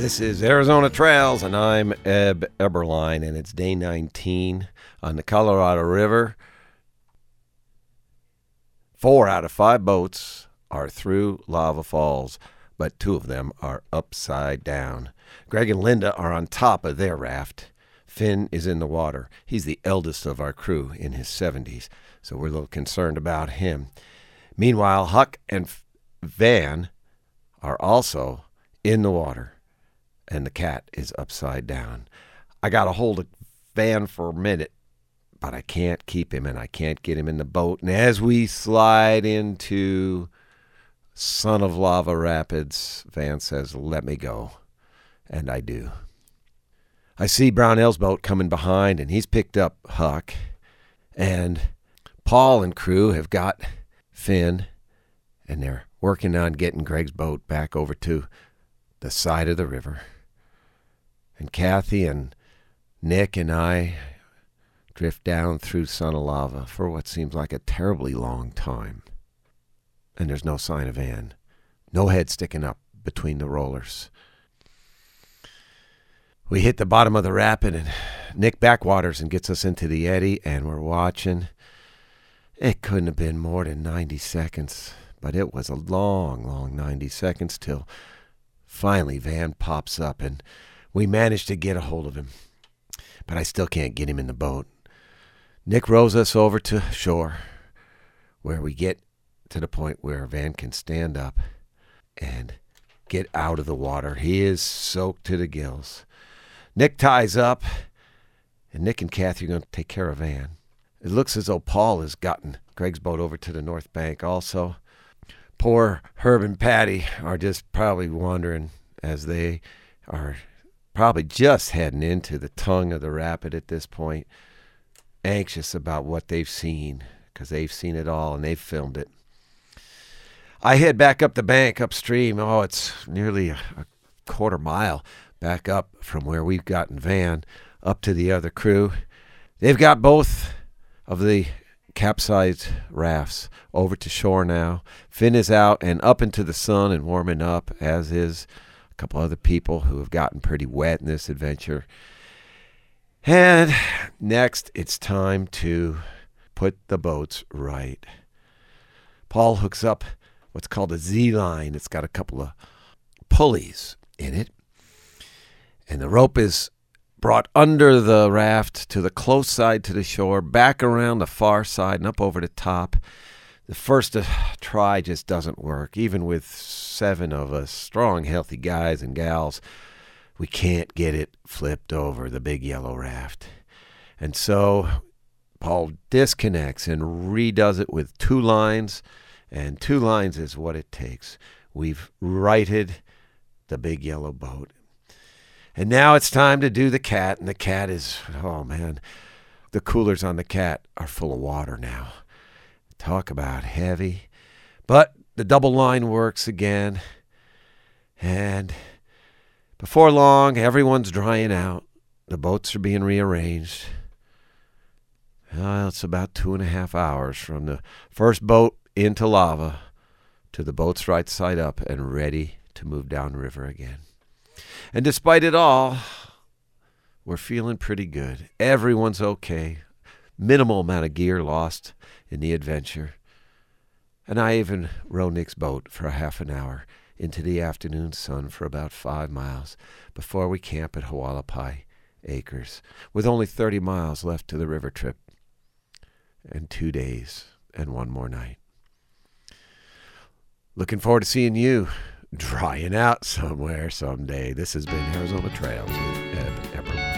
This is Arizona Trails, and I'm Eb Eberline, and it's day 19 on the Colorado River. 4 out of 5 boats are through Lava Falls, but 2 of them are upside down. Greg and Linda are on top of their raft. Finn is in the water. He's the eldest of our crew, in his 70s, so we're a little concerned about him. Meanwhile, Huck and Van are also in the water, and the cat is upside down. I got a hold of Van for a minute, but I can't keep him, and I can't get him in the boat. And as we slide into Son of Lava Rapids, Van says, "Let me go." And I do. I see Brownell's boat coming behind, and he's picked up Huck. And Paul and crew have got Finn, and they're working on getting Greg's boat back over to the side of the river. And Kathy and Nick and I drift down through Son of Lava for what seems like a terribly long time. And there's no sign of Van. No head sticking up between the rollers. We hit the bottom of the rapid, and Nick backwaters and gets us into the eddy, and we're watching. It couldn't have been more than 90 seconds, but it was a long 90 seconds till finally Van pops up, and we managed to get a hold of him. But I still can't get him in the boat. Nick rows us over to shore, where we get to the point where Van can stand up and get out of the water. He is soaked to the gills. Nick ties up, and Nick and Kathy are going to take care of Van. It looks as though Paul has gotten Greg's boat over to the north bank also. Poor Herb and Patty are just probably wondering, as they are probably just heading into the tongue of the rapid at this point, anxious about what they've seen, because they've seen it all and they've filmed it. I head back up the bank upstream. It's nearly a quarter mile back up from where we've gotten Van up to the other crew. They've got both of the capsized rafts over to shore now. Finn is out and up into the sun and warming up, as is a couple other people who have gotten pretty wet in this adventure. And next, it's time to put the boats right. Paul hooks up what's called a Z-line. It's got a couple of pulleys in it, and the rope is brought under the raft to the close side to the shore, back around the far side and up over the top. The first try just doesn't work. Even with 7 of us, strong, healthy guys and gals, we can't get it flipped over the big yellow raft. And so Paul disconnects and redoes it with 2 lines, and 2 lines is what it takes. We've righted the big yellow boat. And now it's time to do the cat, and the cat is, the coolers on the cat are full of water now. Talk about heavy. But the double line works again, and before long, everyone's drying out. The boats are being rearranged. It's about 2.5 hours from the first boat into lava to the boats right side up and ready to move downriver again. And despite it all, we're feeling pretty good. Everyone's okay. Minimal amount of gear lost in the adventure. And I even row Nick's boat for a half an hour into the afternoon sun for about 5 miles before we camp at Hualapai Acres, with only 30 miles left to the river trip, and 2 days and 1 more night. Looking forward to seeing you drying out somewhere someday. This has been Arizona Trails with Eb Eberline.